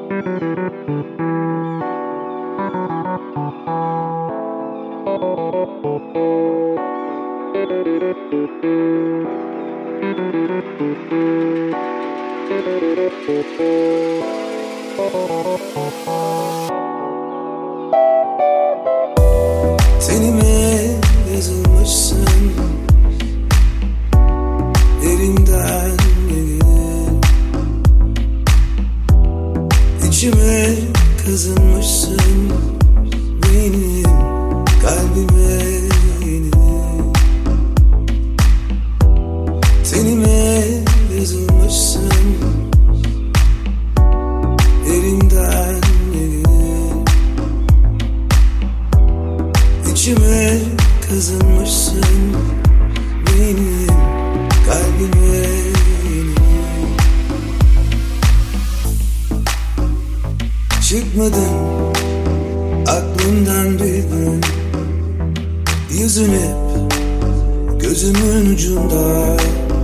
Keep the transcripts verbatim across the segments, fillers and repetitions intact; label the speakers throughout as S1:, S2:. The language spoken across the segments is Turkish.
S1: Tenime yazılmışsın, derinden beri içime kazınmışsın, benim kalbime yeni. Tenime yazılmışsın, derinden beri içime kazınmışsın, benim kalbime yeni. Çıkmadın aklımdan bir gün, yüzün hep gözümün ucunda.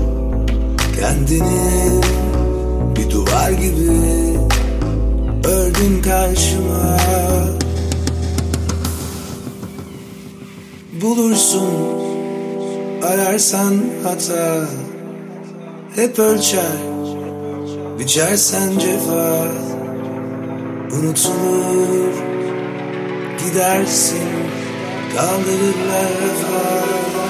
S1: Kendini bir duvar gibi ördün karşıma. Bulursun ararsan hata, hep ölçer biçersen cefa. Unutulur gidersin, kaldırırlar rafa.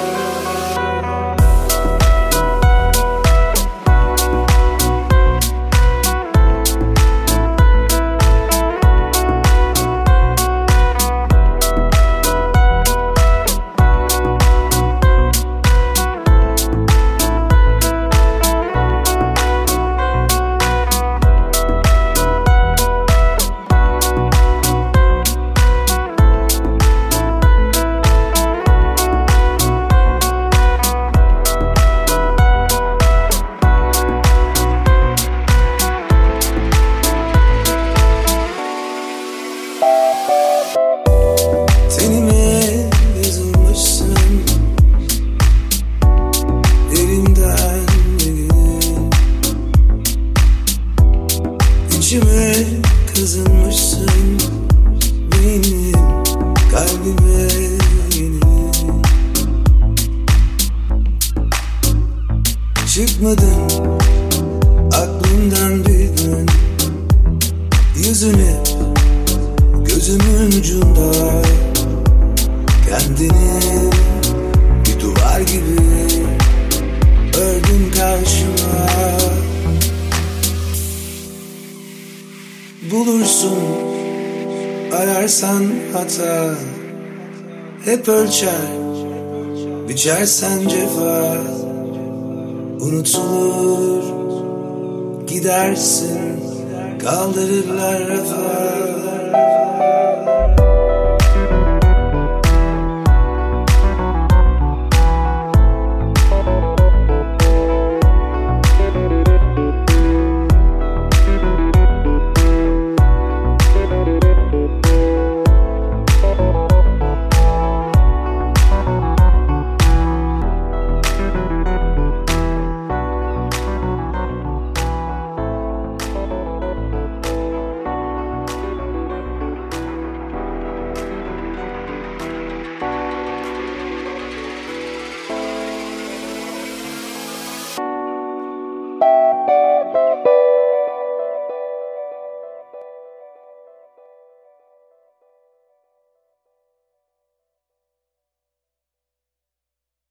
S1: Tenime yazılmışsın, derinden beri içime kazınmışsın, benim kalbime yeni. Çıkmadın aklımdan bir gün, yüzün hep gözümün ucunda. Kendini bir duvar gibi ördün karşıma. Bulursun ararsan hata, hep ölçer biçersen cefa. Unutulur gidersin, kaldırırlar rafa.